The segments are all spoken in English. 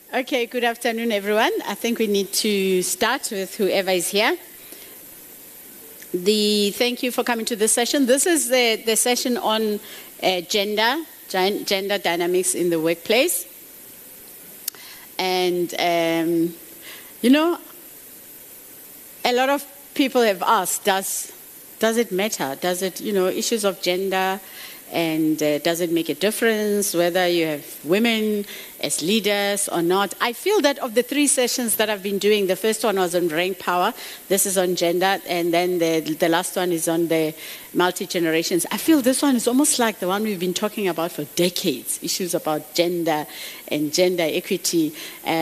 Okay, good afternoon, everyone. I think we need to start with whoever is here. Thank you for coming to this session. This is the session on gender dynamics in the workplace. And, a lot of people have asked, does it matter? Does it, issues of gender, and does it make a difference whether you have women as leaders or not? I feel that of the 3 sessions that I've been doing, the first one was on rank power, this is on gender, and then the last one is on the multi-generations. I feel this one is almost like the one we've been talking about for decades, issues about gender and gender equity.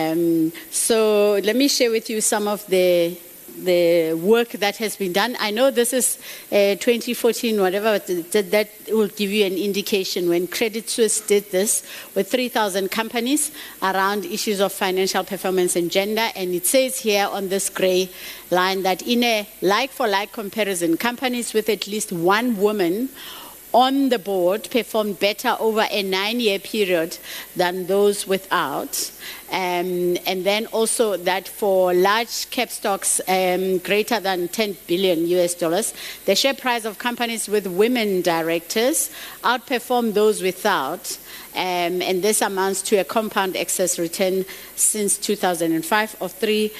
So let me share with you some of the work that has been done. I know this is 2014, whatever, that will give you an indication when Credit Suisse did this with 3,000 companies around issues of financial performance and gender. And it says here on this gray line that in a like-for-like comparison, companies with at least one woman on the board performed better over a 9-year period than those without. And then also that for large cap stocks greater than $10 billion, the share price of companies with women directors outperformed those without. And this amounts to a compound excess return since 2005 of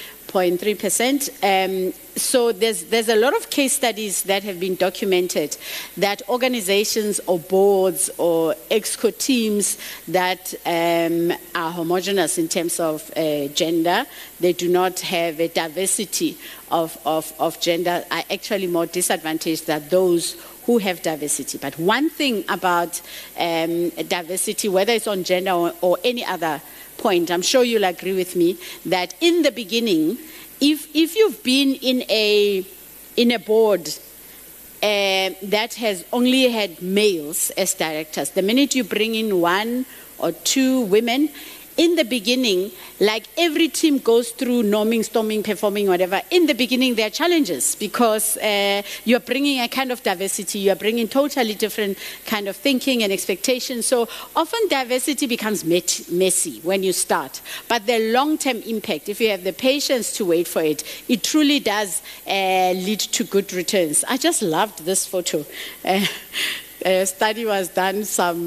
3.3%. So there's a lot of case studies that have been documented that organizations or boards or exco teams that are homogeneous in terms of gender, they do not have a diversity of gender, are actually more disadvantaged than those who have diversity. But one thing about diversity, whether it's on gender or any other point, I'm sure you'll agree with me that in the beginning, if you've been in a board that has only had males as directors, the minute you bring in 1 or 2 women, in the beginning, like every team goes through norming, storming, performing, whatever, in the beginning there are challenges because you're bringing a kind of diversity, you're bringing totally different kind of thinking and expectations. So often diversity becomes messy when you start. But the long-term impact, if you have the patience to wait for it, it truly does lead to good returns. I just loved this photo. A study was done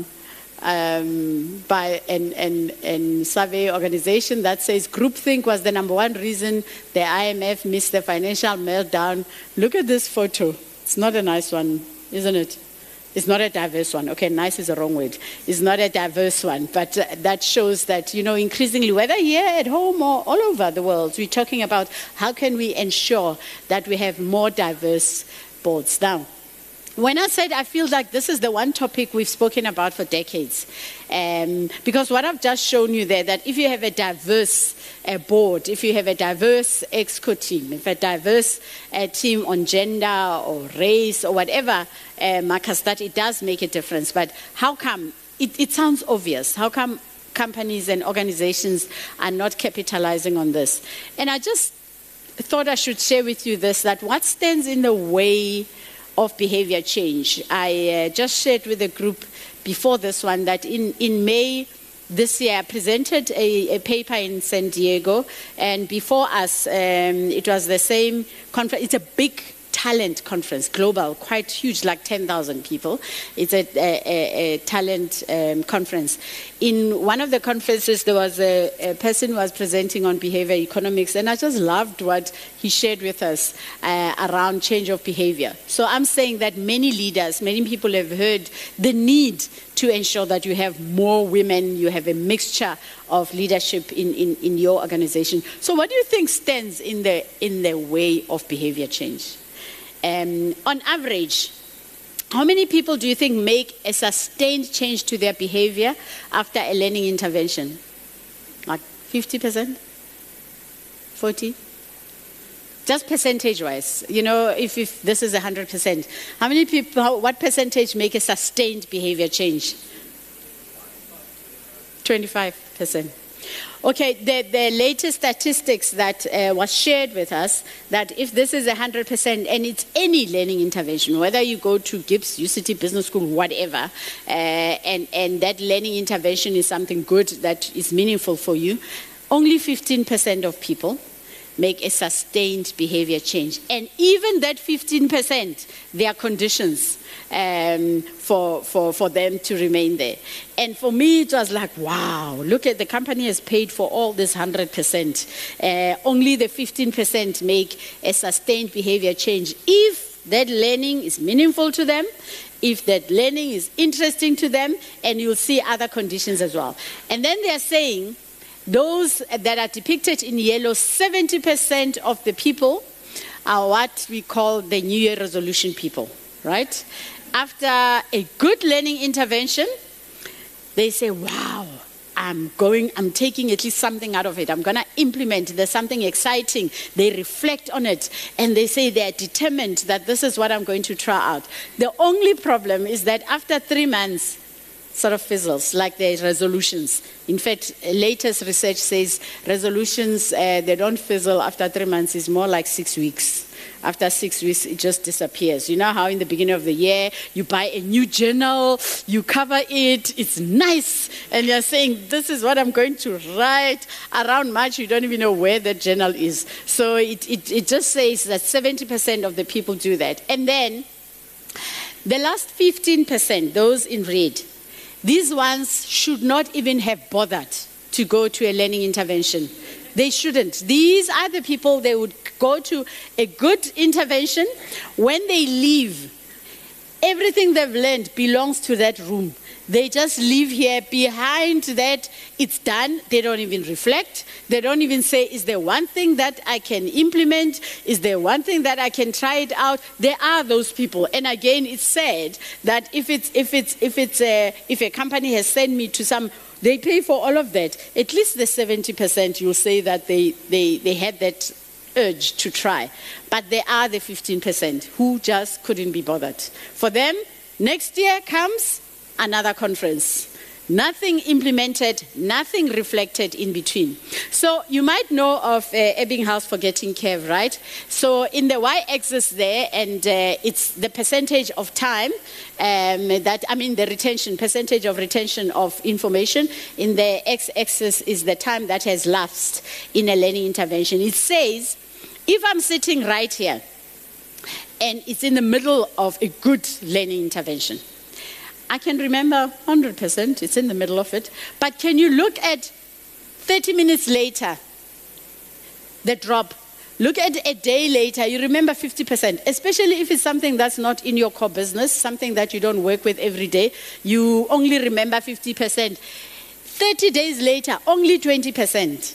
by an survey organization that says groupthink was the #1 reason the IMF missed the financial meltdown. Look at this photo. It's not a nice one, isn't it? It's not a diverse one. Okay, nice is the wrong word. It's not a diverse one, but that shows that, increasingly, whether here at home or all over the world, we're talking about how can we ensure that we have more diverse boards. Now, when I said I feel like this is the one topic we've spoken about for decades, because what I've just shown you there, that if you have a diverse board, if you have a diverse exco team, if a diverse team on gender or race or whatever markers, that it does make a difference. But how come? It sounds obvious. How come companies and organizations are not capitalizing on this? And I just thought I should share with you this, that what stands in the way of behavior change. I just shared with the group before this one that in May this year I presented a paper in San Diego, and before us it was the same conference. It's a big talent conference, global, quite huge, like 10,000 people. It's a talent conference. In one of the conferences, there was a person who was presenting on behavior economics, and I just loved what he shared with us around change of behavior. So I'm saying that many leaders, many people have heard the need to ensure that you have more women, you have a mixture of leadership in your organization. So what do you think stands in the way of behavior change? On average, how many people do you think make a sustained change to their behavior after a learning intervention? Like 50%? 40%? Just percentage-wise, if this is 100%, how many people, what percentage make a sustained behavior change? 25%. Okay, the latest statistics that was shared with us, that if this is 100% and it's any learning intervention, whether you go to GIBS, UCT Business School, whatever, and that learning intervention is something good that is meaningful for you, only 15% of people make a sustained behavior change. And even that 15%, there are conditions for them to remain there. And for me, it was like, wow, look at the company has paid for all this 100%. Only the 15% make a sustained behavior change. If that learning is meaningful to them, if that learning is interesting to them, and you'll see other conditions as well. And then they're saying, those that are depicted in yellow, 70% of the people are what we call the New Year resolution people, right? After a good learning intervention, they say, wow, I'm taking at least something out of it. I'm going to implement. There's something exciting. They reflect on it, and they say they're determined that this is what I'm going to try out. The only problem is that after 3 months, sort of fizzles, like their resolutions. In fact, latest research says resolutions, they don't fizzle after 3 months. It's more like 6 weeks. After 6 weeks, it just disappears. You know how in the beginning of the year, you buy a new journal, you cover it, it's nice, and you're saying, this is what I'm going to write. Around March, you don't even know where that journal is. So it just says that 70% of the people do that. And then, the last 15%, those in red, these ones should not even have bothered to go to a learning intervention. They shouldn't. These are the people, they would go to a good intervention. When they leave, everything they've learned belongs to that room. They just leave here. Behind that, it's done. They don't even reflect. They don't even say, is there one thing that I can implement? Is there one thing that I can try it out? There are those people. And again, it's said that if a company has sent me to some, they pay for all of that. At least the 70%, you'll say that they had that urge to try. But there are the 15% who just couldn't be bothered. For them, next year comes another conference. Nothing implemented, nothing reflected in between. So you might know of Ebbinghaus forgetting curve, right? So in the y-axis there, and it's the percentage of time the retention, percentage of retention of information. In the x-axis is the time that has lapsed in a learning intervention. It says, if I'm sitting right here, and it's in the middle of a good learning intervention, I can remember 100%, it's in the middle of it. But can you look at 30 minutes later, the drop? Look at a day later, you remember 50%, especially if it's something that's not in your core business, something that you don't work with every day. You only remember 50%. 30 days later, only 20%.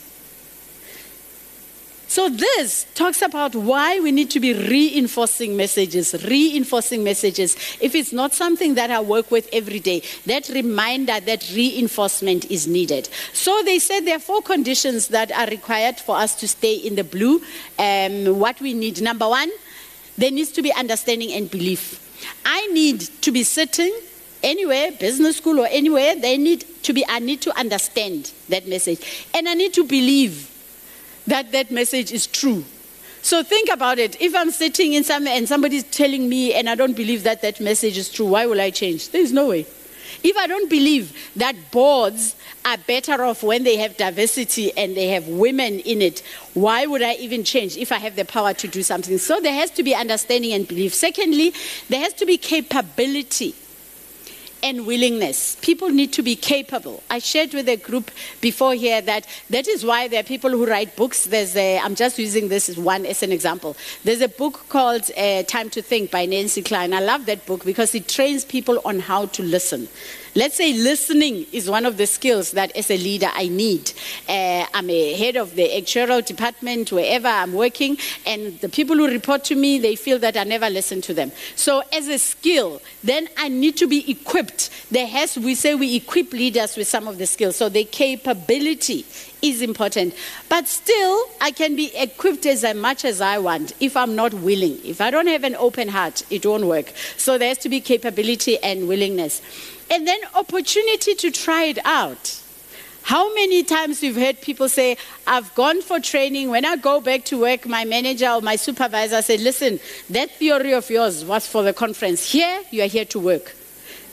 So this talks about why we need to be reinforcing messages. If it's not something that I work with every day, that reminder, that reinforcement is needed. So they said there are 4 conditions that are required for us to stay in the blue. What we need, number 1, there needs to be understanding and belief. I need to be sitting anywhere, business school or anywhere, I need to understand that message. And I need to believe that message is true. So think about it. If I'm sitting in somewhere and somebody's telling me and I don't believe that message is true, why will I change? There is no way. If I don't believe that boards are better off when they have diversity and they have women in it, why would I even change if I have the power to do something? So there has to be understanding and belief. Secondly, there has to be capability and willingness. People need to be capable. I shared with a group before here that is why there are people who write books. I'm just using this as an example. There's a book called Time to Think by Nancy Klein. I love that book because it trains people on how to listen. Let's say listening is one of the skills that as a leader I need. I'm a head of the actuarial department, wherever I'm working, and the people who report to me, they feel that I never listen to them. So as a skill, then I need to be equipped. We say we equip leaders with some of the skills. So the capability is important. But still, I can be equipped as much as I want if I'm not willing. If I don't have an open heart, it won't work. So there has to be capability and willingness. And then opportunity to try it out. How many times we've heard people say, I've gone for training. When I go back to work, my manager or my supervisor said, listen, that theory of yours was for the conference. Here, you are here to work.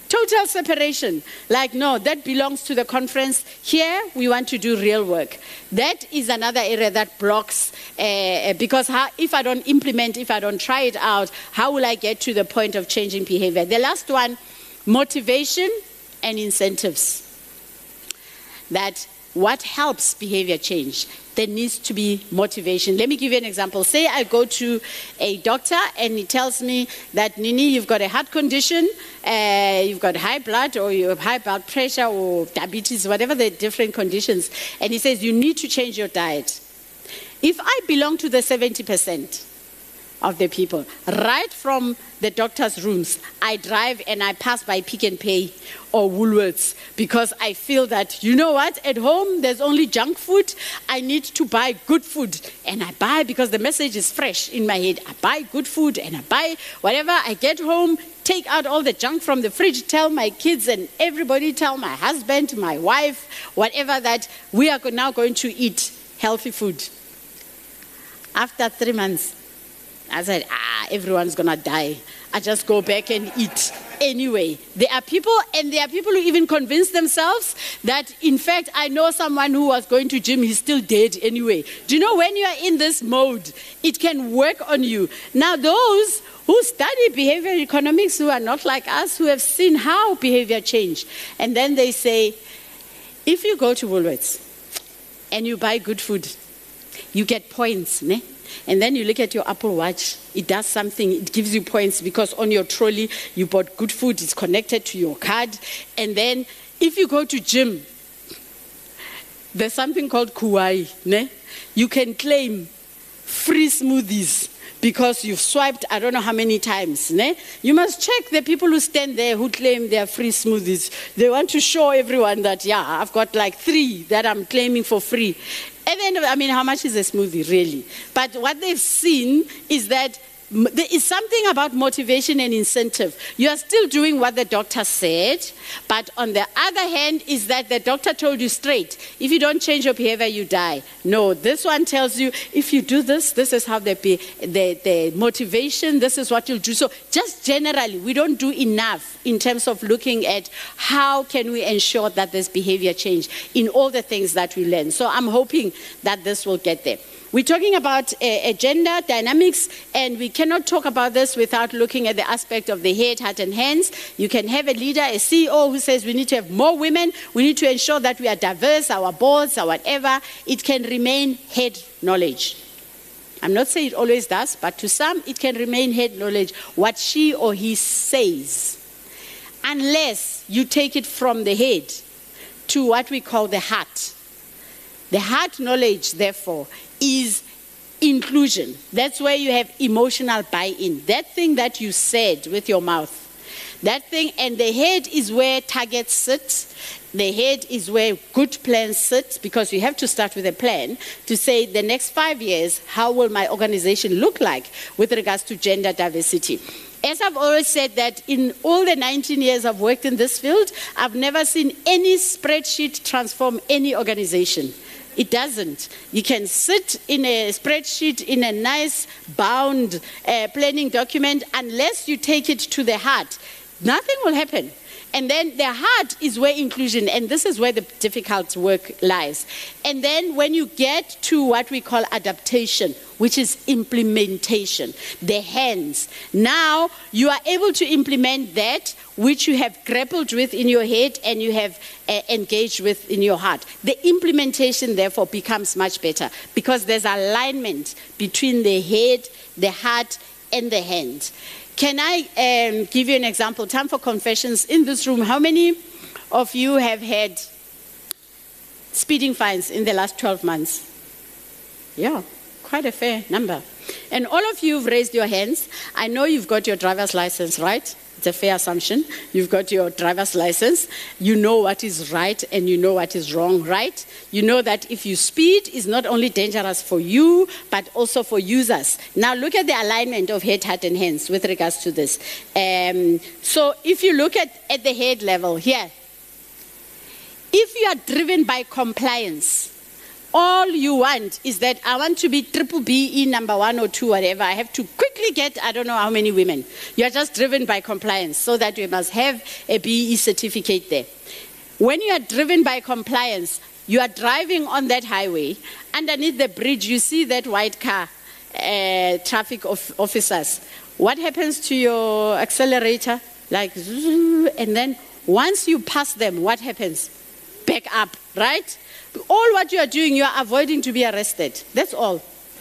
Total separation. Like, no, that belongs to the conference. Here, we want to do real work. That is another area that blocks, because if I don't implement, if I don't try it out, how will I get to the point of changing behavior? The last one, motivation and incentives. That what helps behavior change? There needs to be motivation. Let me give you an example. Say I go to a doctor and he tells me that, Nini, you've got a heart condition, you've got high blood, or you have high blood pressure or diabetes, whatever the different conditions. And he says, you need to change your diet. If I belong to the 70% of the people, right from the doctor's rooms, I drive and I pass by Pick n Pay or Woolworths because I feel that, you know what, at home there's only junk food. I need to buy good food, and I buy because the message is fresh in my head. I buy good food and I buy whatever. I get home, take out all the junk from the fridge, tell my kids and everybody, tell my husband, my wife, whatever, that we are now going to eat healthy food. After 3 months, I said, everyone's going to die. I just go back and eat anyway. There are people who even convince themselves that, in fact, I know someone who was going to gym, he's still dead anyway. Do you know, when you are in this mode, it can work on you. Now, those who study behavioral economics, who are not like us, who have seen how behavior change, and then they say, if you go to Woolworths and you buy good food, you get points, ne? And then you look at your Apple Watch, it does something, it gives you points because on your trolley you bought good food, it's connected to your card. And then if you go to gym, there's something called Kuwai, ne? You can claim free smoothies because you've swiped I don't know how many times, ne? You must check the people who stand there who claim they are free smoothies. They want to show everyone that, yeah, I've got like 3 that I'm claiming for free. And then, I mean, how much is a smoothie, really? But what they've seen is that there is something about motivation and incentive. You are still doing what the doctor said, but on the other hand is that the doctor told you straight, if you don't change your behavior, you die. No, this one tells you, if you do this, this is how the motivation, this is what you'll do. So just generally, we don't do enough in terms of looking at how can we ensure that there's behavior change in all the things that we learn. So I'm hoping that this will get there. We're talking about gender dynamics, and we cannot talk about this without looking at the aspect of the head, heart, and hands. You can have a leader, a CEO, who says we need to have more women. We need to ensure that we are diverse, our boards, or whatever. It can remain head knowledge. I'm not saying it always does, but to some, it can remain head knowledge, what she or he says, unless you take it from the head to what we call the heart. The heart knowledge, therefore, is inclusion. That's where you have emotional buy-in. That thing that you said with your mouth, that thing, and the head is where targets sit. The head is where good plans sit, because you have to start with a plan to say the next 5 years, how will my organization look like with regards to gender diversity? As I've always said, that in all the 19 years I've worked in this field, I've never seen any spreadsheet transform any organization. It doesn't. You can sit in a spreadsheet, in a nice bound planning document, unless you take it to the heart. Nothing will happen. And then the heart is where inclusion, and this is where the difficult work lies. And then when you get to what we call adaptation, which is implementation, the hands, now you are able to implement that which you have grappled with in your head and you have engaged with in your heart. The implementation, therefore, becomes much better because there's alignment between the head, the heart, and the hands. Can I give you an example? Time for confessions. In this room, how many of you have had speeding fines in the last 12 months? Yeah, quite a fair number. And all of you have raised your hands. I know you've got your driver's license, right? It's a fair assumption. You've got your driver's license. You know what is right and you know what is wrong, right? You know that if you speed, it's not only dangerous for you, but also for users. Now look at the alignment of head, heart, and hands with regards to this. So if you look at the head level here, if you are driven by compliance, all you want is that I want to be triple BE number 1 or 2, whatever. I have to quickly get, I don't know how many women. You are just driven by compliance, so that you must have a BE certificate there. When you are driven by compliance, you are driving on that highway. Underneath the bridge, you see that white car, traffic officers. What happens to your accelerator? Like, and then once you pass them, what happens? Back up, right? All what you are doing, you are avoiding to be arrested. That's all.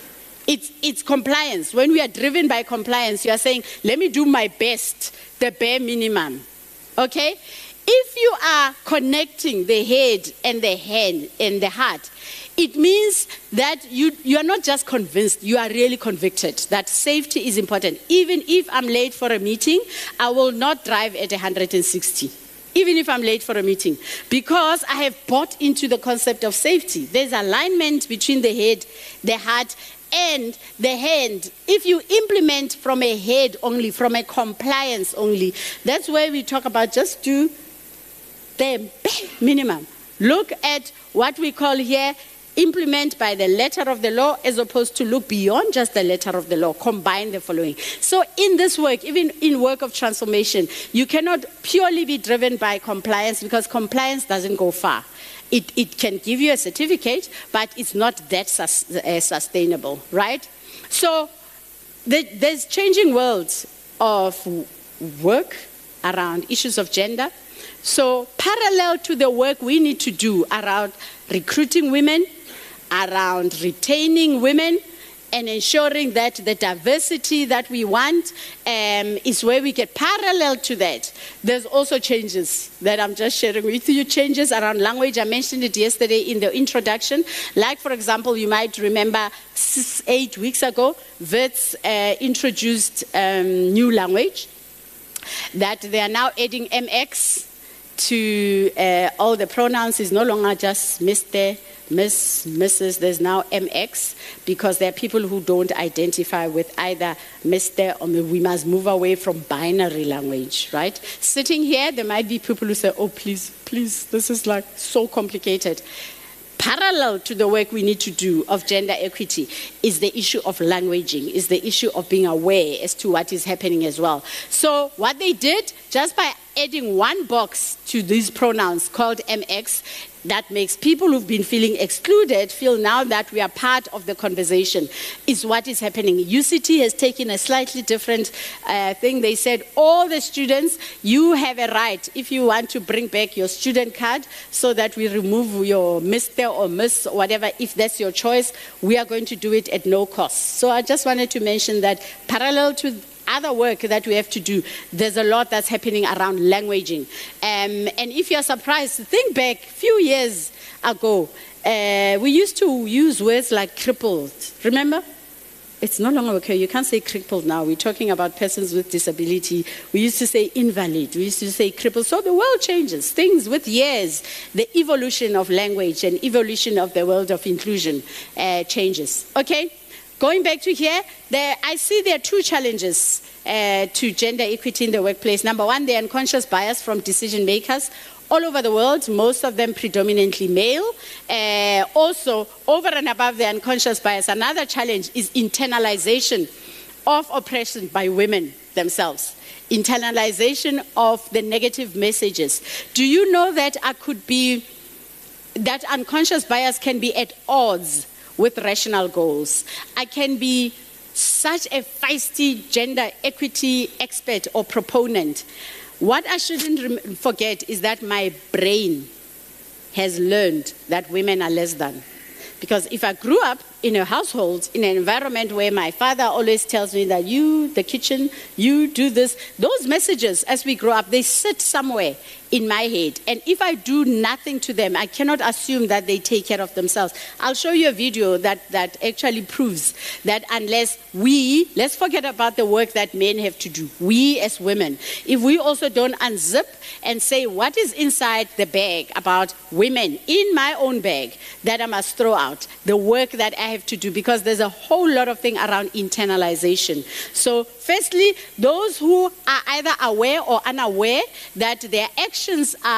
It's compliance. When we are driven by compliance, you are saying, let me do my best, the bare minimum. Okay? If you are connecting the head and the hand and the heart, it means that you are not just convinced, you are really convicted that safety is important. Even if I'm late for a meeting, I will not drive at 160. Even if I'm late for a meeting, because I have bought into the concept of safety. There's alignment between the head, the heart, and the hand. If you implement from a head only, from a compliance only, that's where we talk about just do the minimum. Look at what we call here, implement by the letter of the law, as opposed to look beyond just the letter of the law. Combine the following. So in this work, even in work of transformation, you cannot purely be driven by compliance, because compliance doesn't go far. It can give you a certificate, but it's not that sustainable, right? So there's changing worlds of work around issues of gender. So parallel to the work we need to do around recruiting women, around retaining women, and ensuring that the diversity that we want is where we get parallel to that. There's also changes that I'm just sharing with you, changes around language. I mentioned it yesterday in the introduction. Like, for example, you might remember 8 weeks ago, WITS introduced new language, that they are now adding MX to all the pronouns. Is no longer just Mr., Miss, Mrs. There's now MX, because there are people who don't identify with either Mr. or we must move away from binary language, right? Sitting here, there might be people who say, oh, please, this is like so complicated. Parallel to the work we need to do of gender equity is the issue of languaging, is the issue of being aware as to what is happening as well. So what they did, just by adding one box to these pronouns called MX, that makes people who've been feeling excluded feel now that we are part of the conversation, is what is happening. UCT has taken a slightly different thing. They said, all the students, you have a right, if you want to bring back your student card, so that we remove your Mr. or Miss, or whatever, if that's your choice, we are going to do it at no cost. So I just wanted to mention that parallel to other work that we have to do, there's a lot that's happening around languaging. And if you're surprised, think back a few years ago, we used to use words like crippled. Remember? It's no longer okay. You can't say crippled now. We're talking about persons with disability. We used to say invalid. We used to say crippled. So the world changes. Things with years, the evolution of language and evolution of the world of inclusion changes. Okay? Going back to here, I see there are two challenges to gender equity in the workplace. Number one, the unconscious bias from decision makers all over the world, most of them predominantly male. Also, over and above the unconscious bias, another challenge is internalization of oppression by women themselves. Internalization of the negative messages. Do you know that that unconscious bias can be at odds with rational goals? I can be such a feisty gender equity expert or proponent. What I shouldn't forget is that my brain has learned that women are less than. Because if I grew up in a household, in an environment where my father always tells me that you, the kitchen, you do this, those messages as we grow up, they sit somewhere in my head. And if I do nothing to them, I cannot assume that they take care of themselves. I'll show you a video that actually proves that unless let's forget about the work that men have to do. We as women, if we also don't unzip and say what is inside the bag about women in my own bag that I must throw out, the work that I have to do, because there's a whole lot of thing around internalization. So firstly, those who are either aware or unaware that their actions are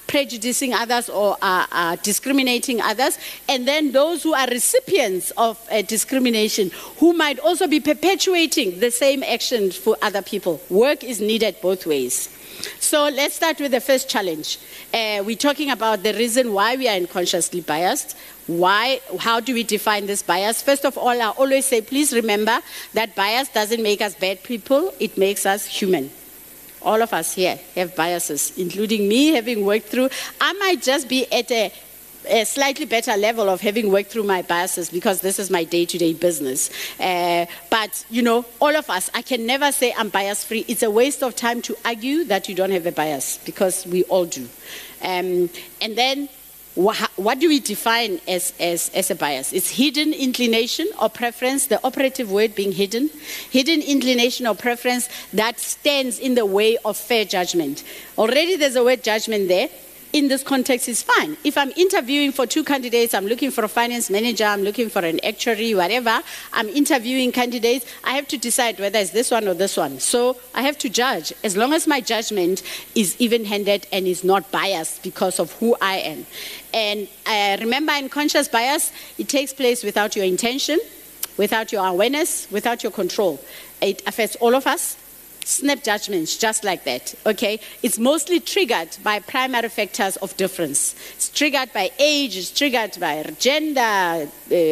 prejudicing others or are discriminating others, and then those who are recipients of discrimination who might also be perpetuating the same action for other people. Work is needed both ways. So let's start with the first challenge. We're talking about the reason why we are unconsciously biased. How do we define this bias? First of all, I always say, please remember that bias doesn't make us bad people, it makes us human. All of us here have biases, including me having worked through. I might just be at a slightly better level of having worked through my biases because this is my day-to-day business. But, you know, all of us, I can never say I'm bias-free. It's a waste of time to argue that you don't have a bias because we all do. And then, what do we define as a bias? It's hidden inclination or preference, the operative word being hidden. Hidden inclination or preference that stands in the way of fair judgment. Already there's a word judgment there. In this context is fine. If I'm interviewing for 2 candidates, I'm looking for a finance manager, I'm looking for an actuary, whatever, I'm interviewing candidates, I have to decide whether it's this one or this one. So I have to judge, as long as my judgment is even-handed and is not biased because of who I am. And remember, unconscious bias, it takes place without your intention, without your awareness, without your control. It affects all of us. Snap judgments, just like that, okay? It's mostly triggered by primary factors of difference. It's triggered by age, it's triggered by gender,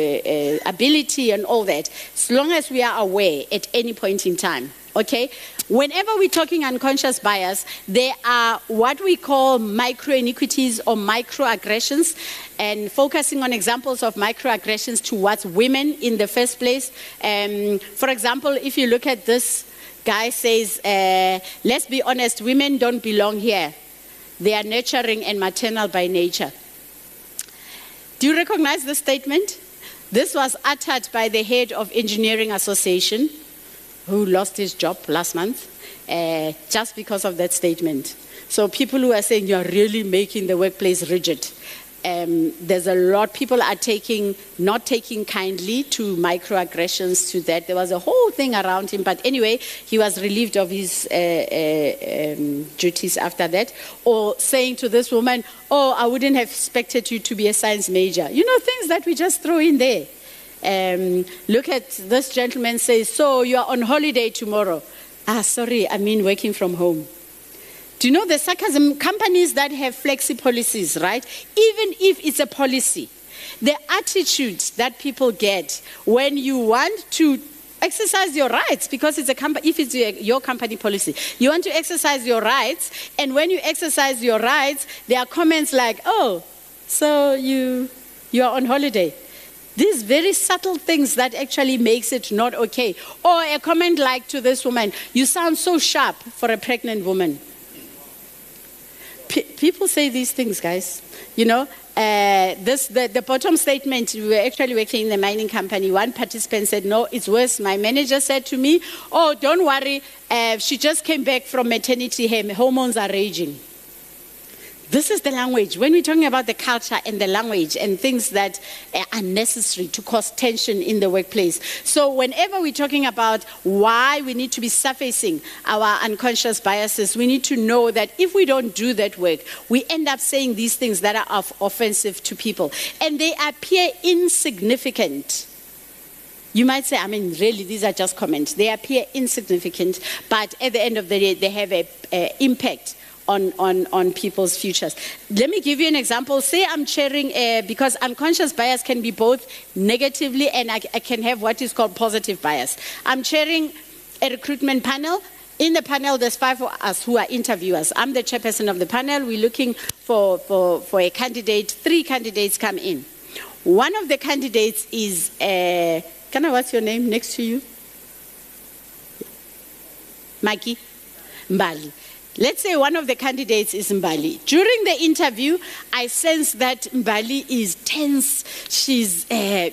ability, and all that, as long as we are aware at any point in time, okay? Whenever we're talking unconscious bias, there are what we call micro-iniquities or microaggressions, and focusing on examples of microaggressions towards women in the first place. For example, if you look at this, guy says, let's be honest, women don't belong here. They are nurturing and maternal by nature. Do you recognize this statement? This was uttered by the head of Engineering Association, who lost his job last month, just because of that statement. So people who are saying you're really making the workplace rigid. There's a lot, people are not taking kindly to microaggressions, to that. There was a whole thing around him, but anyway, he was relieved of his duties after that. Or saying to this woman, oh, I wouldn't have expected you to be a science major. You know, things that we just throw in there. Look at this gentleman says, so you're on holiday tomorrow. Sorry, I mean working from home. Do you know the sarcasm? Companies that have flexi policies, right? Even if it's a policy, the attitude that people get when you want to exercise your rights, because it's if it's your company policy, you want to exercise your rights, and when you exercise your rights, there are comments like, oh, so you are on holiday. These very subtle things that actually makes it not okay. Or a comment like to this woman, you sound so sharp for a pregnant woman. People say these things, guys. You know, the bottom statement, we were actually working in the mining company. One participant said, no, it's worse. My manager said to me, oh, don't worry, she just came back from maternity, her hormones are raging. This is the language. When we're talking about the culture and the language and things that are necessary to cause tension in the workplace. So whenever we're talking about why we need to be surfacing our unconscious biases, we need to know that if we don't do that work, we end up saying these things that are offensive to people. And they appear insignificant. You might say, I mean, really, these are just comments. They appear insignificant, but at the end of the day, they have an impact on people's futures. Let me give you an example. Say I'm chairing, because unconscious bias can be both negatively and I can have what is called positive bias. I'm chairing a recruitment panel. In the panel, there's 5 of us who are interviewers. I'm the chairperson of the panel. We're looking for a candidate. 3 candidates come in. One of the candidates is, what's your name next to you? Mikey? Mbali. Let's say one of the candidates is Mbali. During the interview, I sense that Mbali is tense. She's,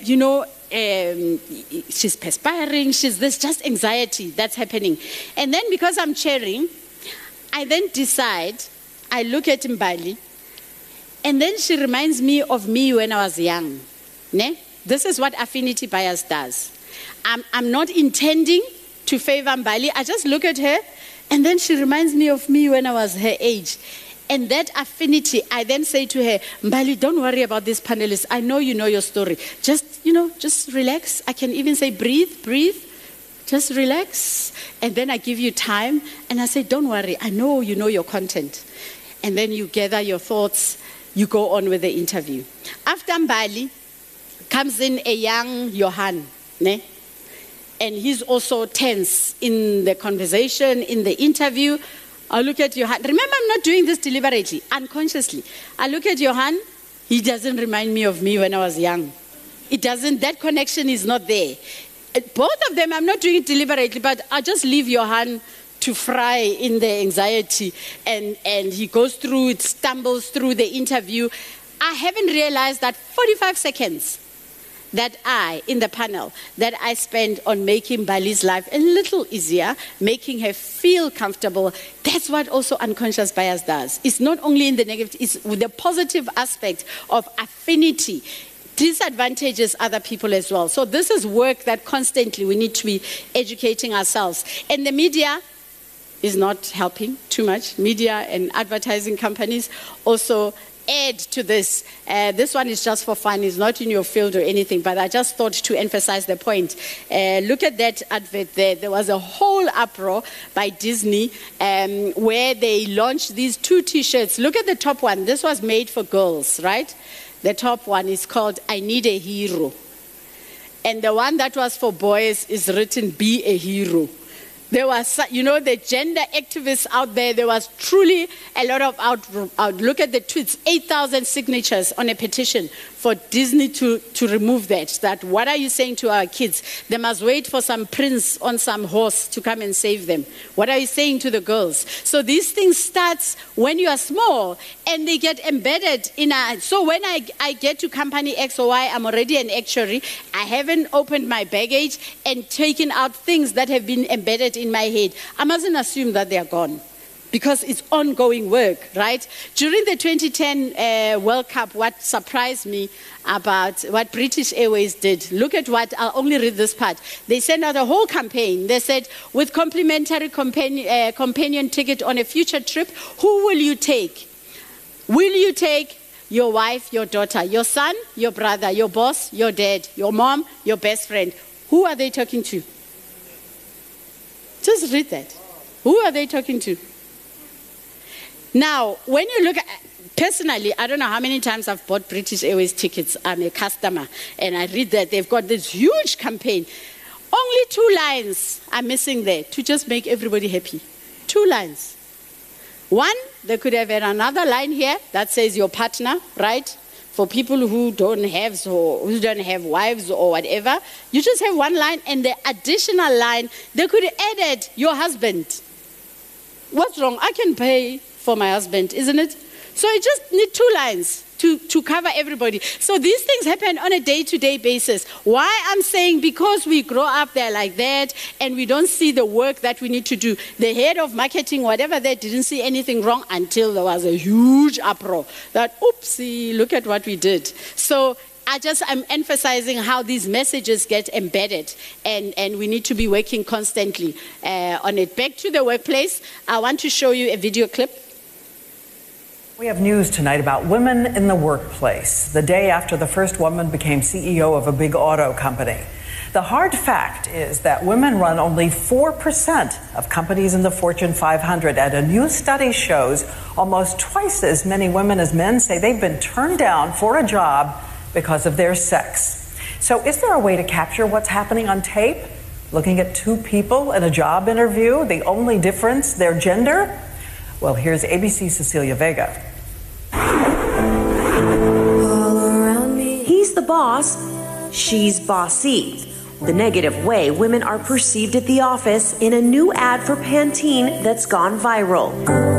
she's perspiring. There's just anxiety that's happening. And then because I'm chairing, I then decide, I look at Mbali, and then she reminds me of me when I was young. Ne? This is what affinity bias does. I'm not intending to favor Mbali. I just look at her, and then she reminds me of me when I was her age. And that affinity, I then say to her, Mbali, don't worry about this panelist. I know you know your story. Just relax. I can even say breathe. Just relax. And then I give you time. And I say, don't worry. I know you know your content. And then you gather your thoughts. You go on with the interview. After Mbali comes in a young Johan, ne? And he's also tense in the conversation, in the interview. I look at Johan. Remember, I'm not doing this deliberately, unconsciously. I look at Johan. He doesn't remind me of me when I was young. It doesn't, that connection is not there. Both of them, I'm not doing it deliberately, but I just leave Johan to fry in the anxiety. And he goes through it, stumbles through the interview. I haven't realized that 45 seconds that in the panel, that I spend on making Mbali's life a little easier, making her feel comfortable. That's what also unconscious bias does. It's not only in the negative, it's the positive aspect of affinity. Disadvantages other people as well. So this is work that constantly we need to be educating ourselves. And the media is not helping too much. Media and advertising companies also add to this. This one is just for fun. It's not in your field or anything, but I just thought to emphasize the point. Look at that advert there. There was a whole uproar by Disney where they launched these 2 T-shirts. Look at the top one. This was made for girls, right? The top one is called I Need a Hero. And the one that was for boys is written Be a Hero. There was, the gender activists out there, there was truly a lot of out. Look at the tweets, 8,000 signatures on a petition for Disney to remove that what are you saying to our kids? They must wait for some prince on some horse to come and save them. What are you saying to the girls? So these things start when you are small and they get embedded in so when I get to company X or Y, I'm already an actuary. I haven't opened my baggage and taken out things that have been embedded in my head. I mustn't assume that they are gone, because it's ongoing work, right? During the 2010 World Cup, what surprised me about what British Airways did, look at what, I'll only read this part. They sent out a whole campaign. They said, with complimentary companion ticket on a future trip, who will you take? Will you take your wife, your daughter, your son, your brother, your boss, your dad, your mom, your best friend? Who are they talking to? Just read that. Who are they talking to? Now, when you look at, personally, I don't know how many times I've bought British Airways tickets. I'm a customer, and I read that they've got this huge campaign. Only 2 lines are missing there to just make everybody happy. 2 lines. One, they could have had another line here that says your partner, right? For people who don't have wives or whatever, you just have 1 line, and the additional line, they could have added your husband. What's wrong? I can pay for my husband, isn't it? So you just need 2 lines to cover everybody. So these things happen on a day-to-day basis. Why I'm saying, because we grow up there like that and we don't see the work that we need to do. The head of marketing, whatever, they didn't see anything wrong until there was a huge uproar that, oopsie, look at what we did. So I'm emphasizing how these messages get embedded, and we need to be working constantly on it. Back to the workplace, I want to show you a video clip. We have news tonight about women in the workplace, the day after the first woman became CEO of a big auto company. The hard fact is that women run only 4% of companies in the Fortune 500, and a new study shows almost twice as many women as men say they've been turned down for a job because of their sex. So is there a way to capture what's happening on tape? Looking at 2 people in a job interview, the only difference, their gender? Well, here's ABC's Cecilia Vega. He's the boss, she's bossy. The negative way women are perceived at the office in a new ad for Pantene that's gone viral.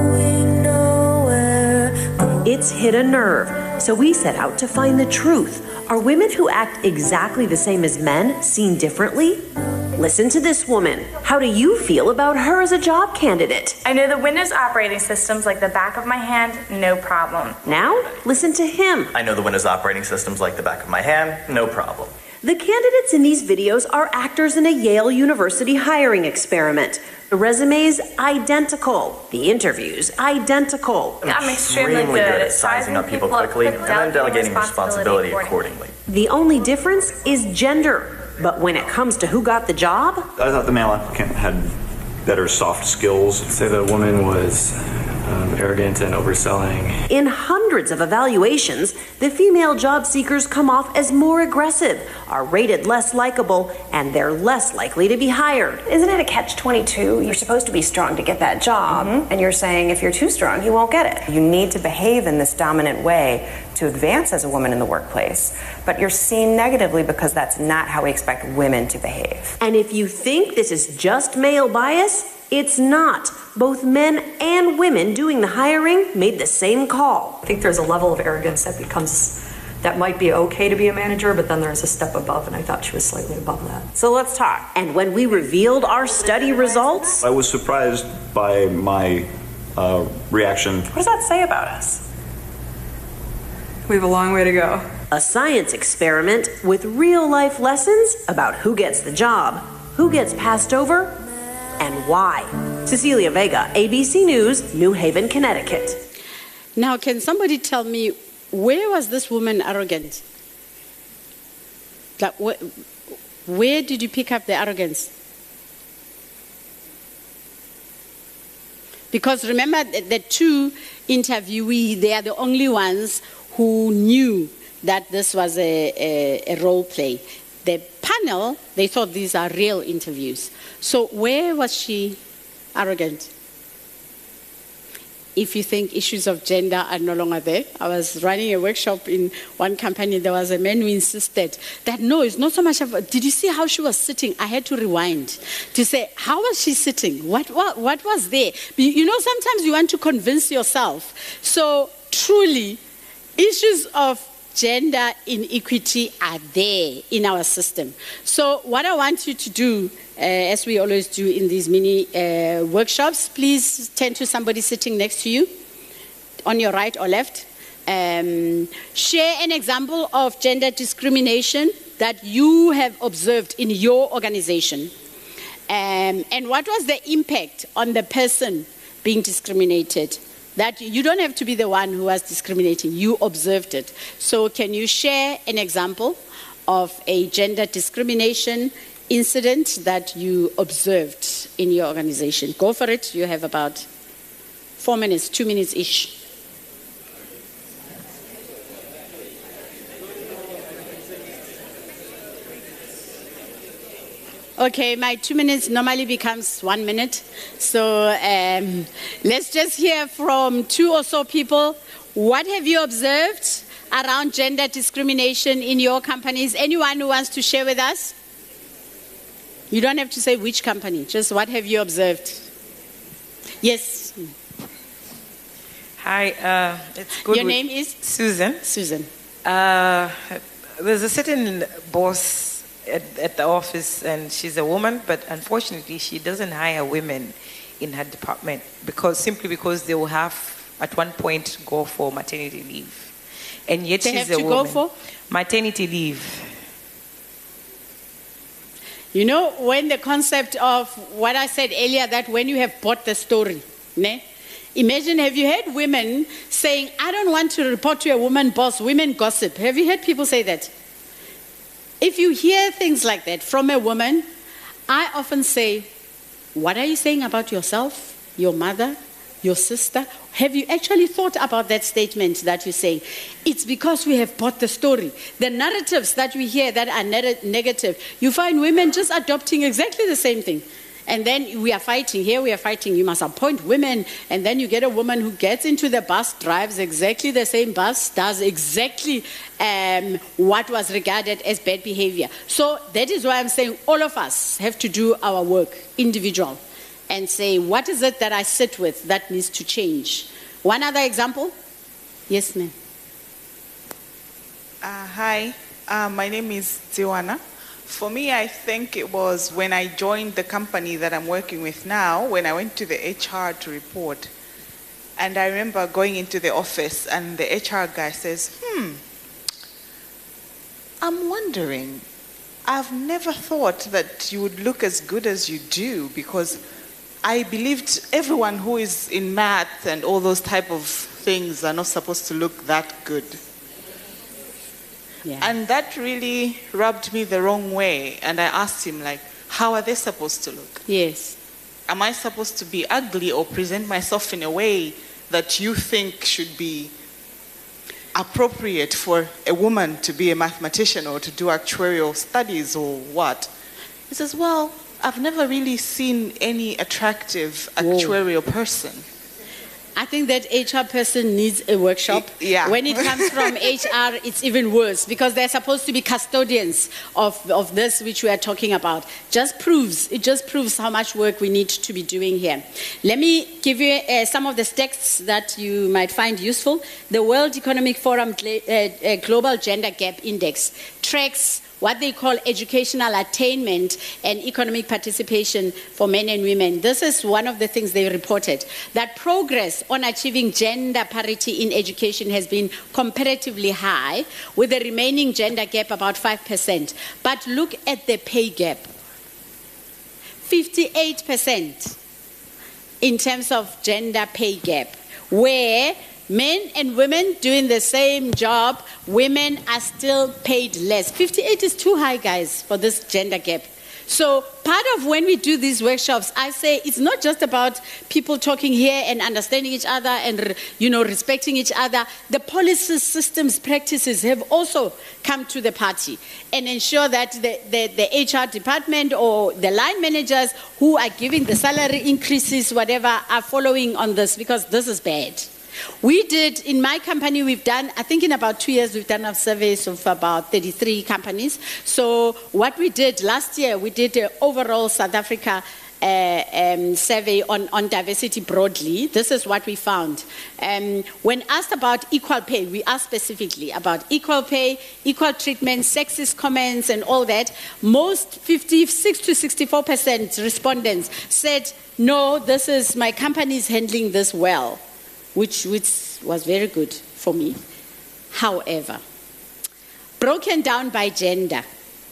It's hit a nerve, so we set out to find the truth. Are women who act exactly the same as men seen differently? Listen to this woman. How do you feel about her as a job candidate? I know the Windows operating systems like the back of my hand, no problem. Now, listen to him. I know the Windows operating systems like the back of my hand, no problem. The candidates in these videos are actors in a Yale University hiring experiment. The resumes identical. The interviews identical. I'm extremely good at sizing up people quickly and then delegating responsibility accordingly. The only difference is gender. But when it comes to who got the job, I thought the male applicant had better soft skills. I'd say the woman was arrogant and overselling. In hundreds of evaluations, the female job seekers come off as more aggressive, are rated less likable, and they're less likely to be hired. Isn't it a catch-22? You're supposed to be strong to get that job, and you're saying if you're too strong, you won't get it. You need to behave in this dominant way to advance as a woman in the workplace, but you're seen negatively because that's not how we expect women to behave. And if you think this is just male bias, it's not. Both men and women doing the hiring made the same call. I think there's a level of arrogance that might be okay to be a manager, but then there's a step above, and I thought she was slightly above that. So let's talk. And when we revealed our study results, I was surprised by my reaction. What does that say about us? We have a long way to go. a science experiment with real-life lessons about who gets the job, who gets passed over, and why. Cecilia Vega, ABC News, New Haven, Connecticut. Now, can somebody tell me, where was this woman arrogant? Like, where did you pick up the arrogance? Because remember, the two interviewees, they are the only ones who knew that this was a role play. The panel, they thought these are real interviews. So where was she arrogant? If you think issues of gender are no longer there, I was running a workshop in one company. There was a man who insisted that no, it's not so much of. Did you see how she was sitting? I had to rewind to say, how was she sitting? What was there? You know, sometimes you want to convince yourself. So truly, issues of gender inequity are there in our system. So what I want you to do, as we always do in these mini workshops, please turn to somebody sitting next to you, on your right or left. Share an example of gender discrimination that you have observed in your organization. And what was the impact on the person being discriminated? That you don't have to be the one who was discriminating, you observed it. So can you share an example of a gender discrimination incident that you observed in your organization? Go for it. You have about 4 minutes, 2 minutes-ish. Okay, my 2 minutes normally becomes 1 minute. So let's just hear from 2 or so people. What have you observed around gender discrimination in your companies? Anyone who wants to share with us? You don't have to say which company, just what have you observed? Yes. Hi, it's good. Your name is? Susan. Susan. There's a certain boss at the office, and she's a woman, but unfortunately she doesn't hire women in her department simply because they will have at one point go for maternity leave, and yet she's a woman. Go for maternity leave. You know, when the concept of what I said earlier, that when you have bought the story, imagine, have you heard women saying, I don't want to report to a woman boss, women gossip. Have you heard people say that? If you hear things like that from a woman, I often say, what are you saying about yourself, your mother, your sister? Have you actually thought about that statement that you're saying? It's because we have bought the story. The narratives that we hear that are negative, you find women just adopting exactly the same thing. And then we are fighting. Here we are fighting. You must appoint women. And then you get a woman who gets into the bus, drives exactly the same bus, does exactly what was regarded as bad behavior. So that is why I'm saying all of us have to do our work, individual, and say, what is it that I sit with that needs to change? One other example? Yes, ma'am. Hi, my name is Tiwana. For me, I think it was when I joined the company that I'm working with now, when I went to the HR to report. And I remember going into the office and the HR guy says, I'm wondering, I've never thought that you would look as good as you do, because I believed everyone who is in math and all those type of things are not supposed to look that good. Yeah. And that really rubbed me the wrong way. And I asked him, like, how are they supposed to look? Yes. Am I supposed to be ugly or present myself in a way that you think should be appropriate for a woman to be a mathematician or to do actuarial studies or what? He says, well, I've never really seen any attractive actuarial person. I think that HR person needs a workshop. Yeah. When it comes from HR, it's even worse, because they're supposed to be custodians of this which we are talking about. It just proves how much work we need to be doing here. Let me give you some of the texts that you might find useful. The World Economic Forum Global Gender Gap Index tracks what they call educational attainment and economic participation for men and women. This is one of the things they reported, that progress on achieving gender parity in education has been comparatively high, with the remaining gender gap about 5%. But look at the pay gap. 58% in terms of gender pay gap, where men and women doing the same job, women are still paid less. 58 is too high, guys, for this gender gap. So part of when we do these workshops, I say it's not just about people talking here and understanding each other and, respecting each other. The policies, systems, practices have also come to the party and ensure that the HR department or the line managers who are giving the salary increases, whatever, are following on this, because this is bad. We did, in my company, we've done, I think in about 2 years, we've done a surveys of about 33 companies. So what we did last year, we did an overall South Africa survey on diversity broadly. This is what we found. When asked about equal pay, we asked specifically about equal pay, equal treatment, sexist comments and all that. Most 56 to 64% respondents said, no, my company is handling this well. Which was very good for me. However, broken down by gender,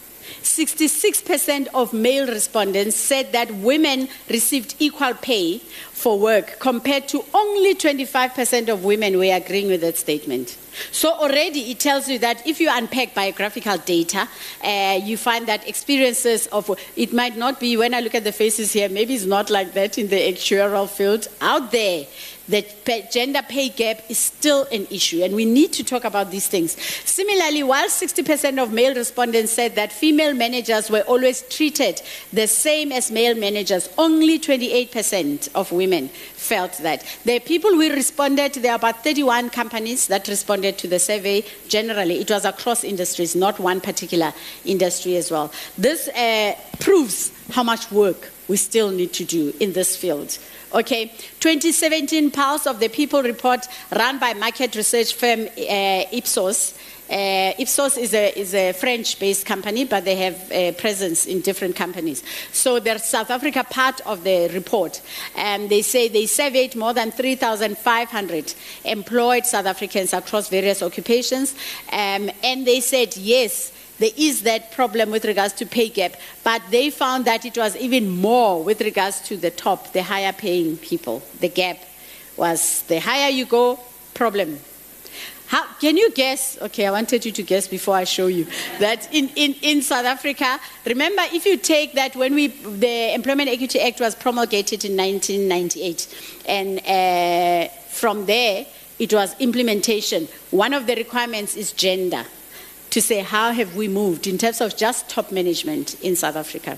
66% of male respondents said that women received equal pay for work, compared to only 25% of women were agreeing with that statement. So already it tells you that if you unpack biographical data, you find that experiences of, it might not be, when I look at the faces here, maybe it's not like that in the actuarial field. Out there, the gender pay gap is still an issue, and we need to talk about these things. Similarly, while 60% of male respondents said that female managers were always treated the same as male managers, only 28% of women felt that. The people who responded, there are about 31 companies that responded to the survey. Generally, it was across industries, not one particular industry as well. This proves how much work we still need to do in this field. Okay, 2017 Pulse of the People report run by market research firm Ipsos. Ipsos is a French-based company, but they have a presence in different companies. So they're South Africa part of the report. And they say they surveyed more than 3,500 employed South Africans across various occupations. And they said, yes, there is that problem with regards to pay gap, but they found that it was even more with regards to the top, the higher paying people. The gap was the higher you go, problem. How, can you guess? Okay, I wanted you to guess before I show you that in South Africa, remember, if you take that when the Employment Equity Act was promulgated in 1998, and from there, it was implementation. One of the requirements is gender, to say how have we moved in terms of just top management in South Africa.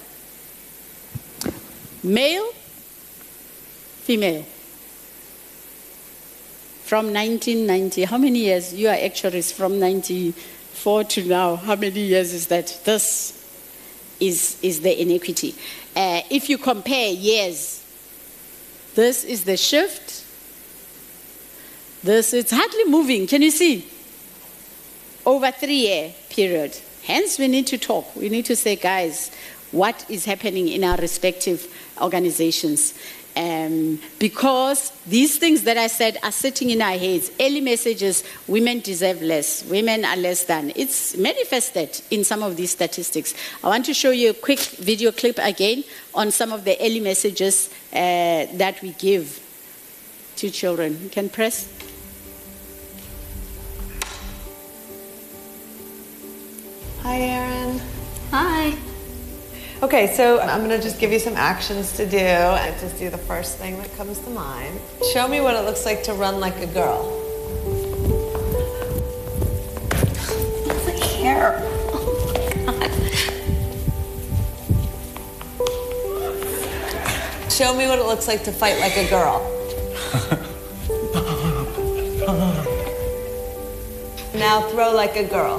Male, female. From 1990, how many years? You are actuaries from 94 to now. How many years is that? This is the inequity. If you compare years, this is the shift. It's hardly moving. Can you see? Over 3-year period. Hence, we need to talk. We need to say, guys, what is happening in our respective organizations? Because these things that I said are sitting in our heads. Early messages, women deserve less, women are less than. It's manifested in some of these statistics. I want to show you a quick video clip again on some of the early messages that we give to children. You can press. Hi, Erin. Hi. Okay, so I'm going to just give you some actions to do, and just do the first thing that comes to mind. Show me what it looks like to run like a girl. The hair. Oh my God. Show me what it looks like to fight like a girl. Now throw like a girl.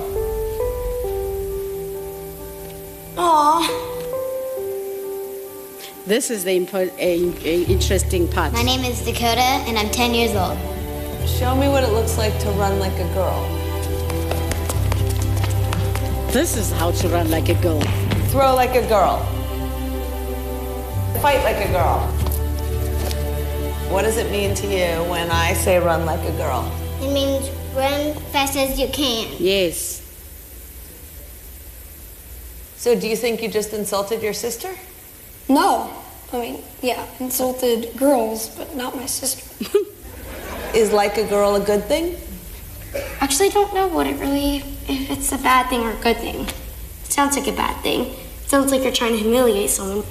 Aww. This is the interesting part. My name is Dakota, and I'm 10 years old. Show me what it looks like to run like a girl. This is how to run like a girl. Throw like a girl. Fight like a girl. What does it mean to you when I say run like a girl? It means run fast as you can. Yes. So do you think you just insulted your sister? No. I mean, yeah, insulted girls, but not my sister. Is like a girl a good thing? Actually, I don't know if it's a bad thing or a good thing. It sounds like a bad thing. It sounds like you're trying to humiliate someone.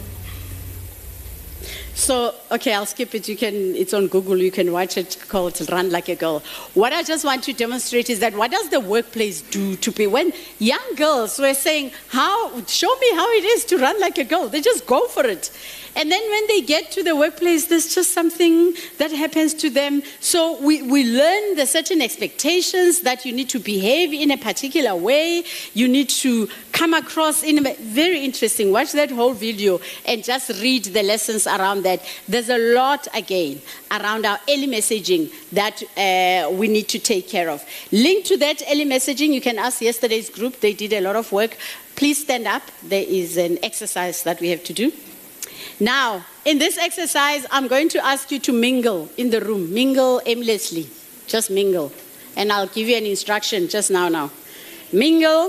So, okay, I'll skip it. It's on Google. You can watch it called Run Like a Girl. What I just want to demonstrate is that what does the workplace do to people? When young girls were saying, show me how it is to run like a girl. They just go for it. And then when they get to the workplace, there's just something that happens to them. So we learn the certain expectations that you need to behave in a particular way. You need to come across in a very interesting. Watch that whole video and just read the lessons around that. There's a lot, again, around our early messaging that we need to take care of. Link to that early messaging, you can ask yesterday's group. They did a lot of work. Please stand up. There is an exercise that we have to do. Now, in this exercise, I'm going to ask you to mingle in the room. Mingle aimlessly. Just mingle. And I'll give you an instruction just now. Mingle.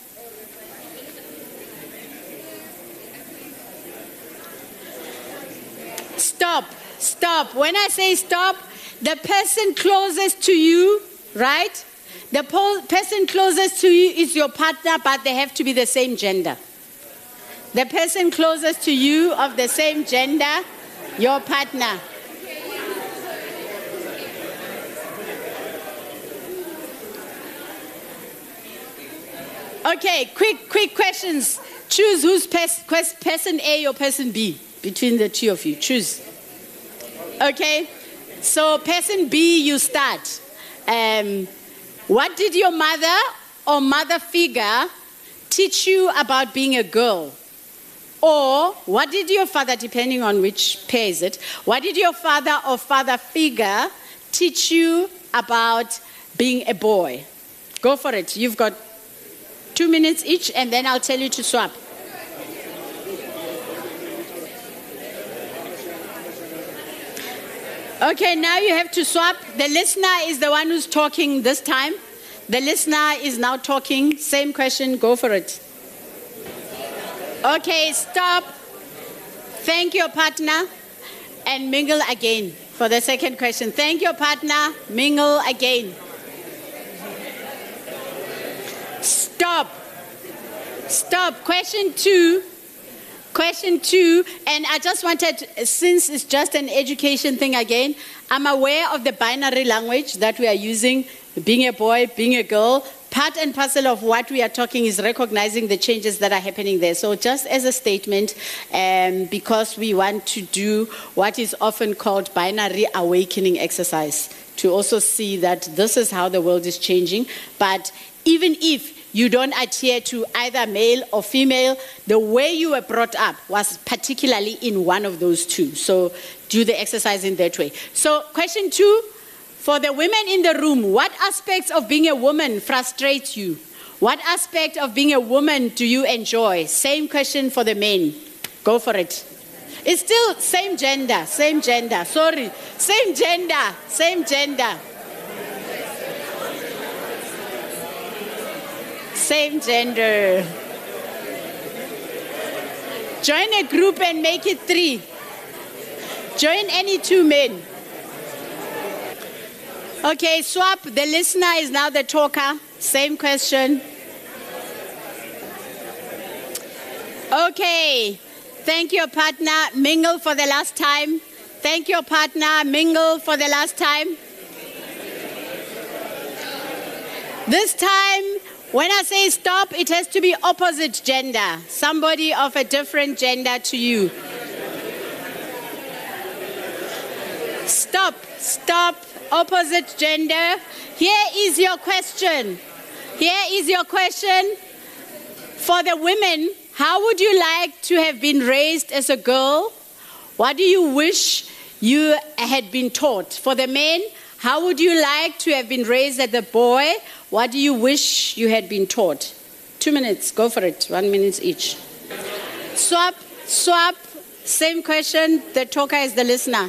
Stop. Stop. When I say stop, the person closest to you, right? The person closest to you is your partner, but they have to be the same gender. The person closest to you of the same gender, your partner. Okay, quick questions. Choose who's person A or person B between the two of you. Choose. Okay, so person B, you start. What did your mother or mother figure teach you about being a girl? Or what did your father, depending on which pair is it, what did your father or father figure teach you about being a boy? Go for it. You've got 2 minutes each, and then I'll tell you to swap. Okay, now you have to swap. The listener is the one who's talking this time. The listener is now talking. Same question. Go for it. Okay, stop. Thank your partner and mingle again for the second question. Thank your partner, mingle again. Stop. Stop. Question two, and I just wanted, since it's just an education thing again, I'm aware of the binary language that we are using, being a boy, being a girl. Part and parcel of what we are talking is recognizing the changes that are happening there. So just as a statement, because we want to do what is often called binary awakening exercise, to also see that this is how the world is changing. But even if you don't adhere to either male or female, the way you were brought up was particularly in one of those two. So do the exercise in that way. So question 2. For the women in the room, what aspects of being a woman frustrate you? What aspect of being a woman do you enjoy? Same question for the men. Go for it. It's still same gender, sorry. Same gender. Same gender. Join a group and make it 3. Join any 2 men. Okay, swap. The listener is now the talker. Same question. Okay. Thank your partner. Mingle for the last time. Thank your partner. Mingle for the last time. This time, when I say stop, it has to be opposite gender. Somebody of a different gender to you. Stop. Opposite gender. Here is your question. For the women, how would you like to have been raised as a girl? What do you wish you had been taught? For the men, how would you like to have been raised as a boy? What do you wish you had been taught? 2 minutes, go for it. 1 minute each. Swap. Same question. The talker is the listener.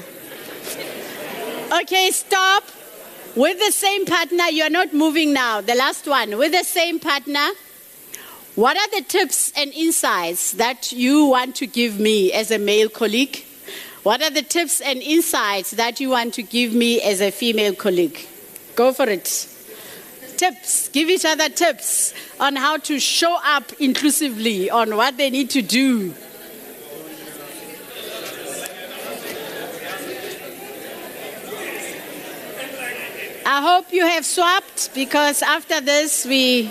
Okay, stop. With the same partner, you're not moving now. The last one. With the same partner, what are the tips and insights that you want to give me as a male colleague? What are the tips and insights that you want to give me as a female colleague? Go for it. Tips. Give each other tips on how to show up inclusively, on what they need to do. I hope you have swapped, because after this we...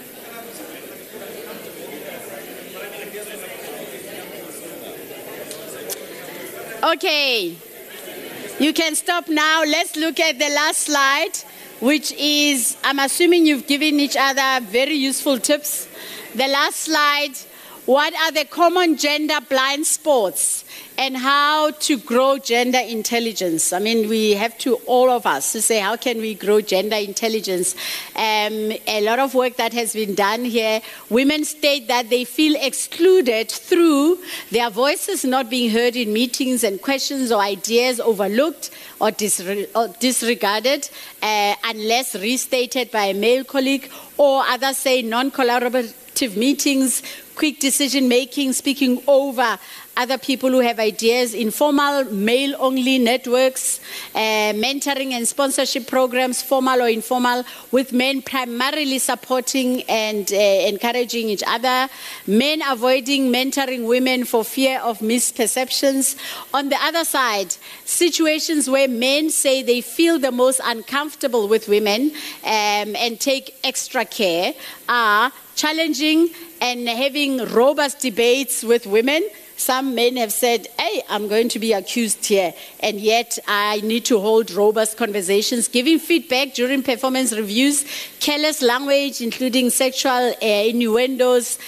Okay, you can stop now. Let's look at the last slide, which is, I'm assuming you've given each other very useful tips. The last slide, what are the common gender blind spots and how to grow gender intelligence? I mean, we have to, all of us, to say, how can we grow gender intelligence? A lot of work that has been done here. Women state that they feel excluded through their voices not being heard in meetings, and questions or ideas overlooked or disregarded unless restated by a male colleague, or others say non-collaborative meetings, quick decision making, speaking over other people who have ideas, informal male-only networks, mentoring and sponsorship programs, formal or informal, with men primarily supporting and encouraging each other, men avoiding mentoring women for fear of misperceptions. On the other side, situations where men say they feel the most uncomfortable with women and take extra care are challenging and having robust debates with women. Some men have said, hey, I'm going to be accused here, and yet I need to hold robust conversations, giving feedback during performance reviews, careless language, including sexual innuendos,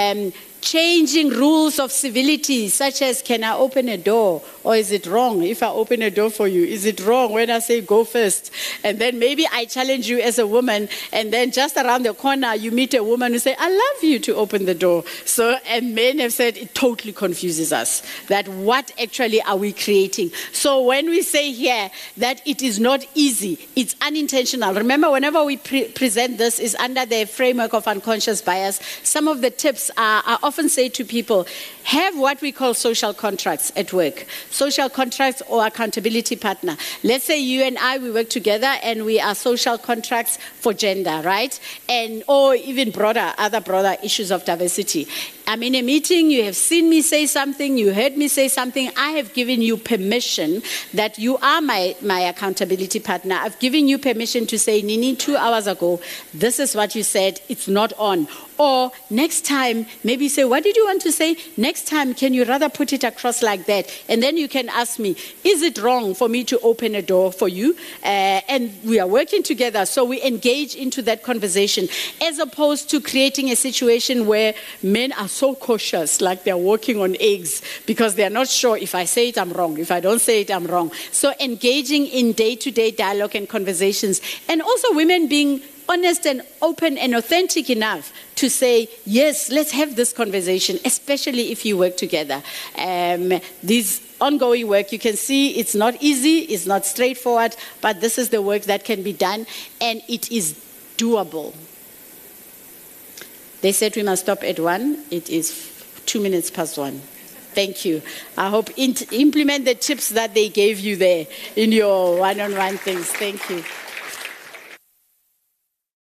changing rules of civility, such as, can I open a door? Or is it wrong if I open a door for you? Is it wrong when I say go first? And then maybe I challenge you as a woman, and then just around the corner you meet a woman who say, I love you to open the door. So, and men have said it totally confuses us, that what actually are we creating? So when we say here that it is not easy, it's unintentional. Remember, whenever we present this is under the framework of unconscious bias. Some of the tips are often say to people, have what we call social contracts at work. Social contracts or accountability partner. Let's say you and I, we work together and we are social contracts for gender, right? And or even other broader issues of diversity. I'm in a meeting, you have seen me say something, you heard me say something, I have given you permission that you are my accountability partner. I've given you permission to say, Nini, 2 hours ago, this is what you said, it's not on. Or next time, maybe say, what did you want to say? Next time, can you rather put it across like that? And then you can ask me, is it wrong for me to open a door for you? And we are working together, so we engage into that conversation, as opposed to creating a situation where men are so cautious, like they're walking on eggs, because they're not sure if I say it, I'm wrong. If I don't say it, I'm wrong. So engaging in day-to-day dialogue and conversations, and also women being honest and open and authentic enough to say, yes, let's have this conversation, especially if you work together. This ongoing work, you can see it's not easy, it's not straightforward, but this is the work that can be done, and it is doable. They said we must stop at 1. It is 2 minutes past 1. Thank you. I hope implement the tips that they gave you there in your one-on-one things. Thank you.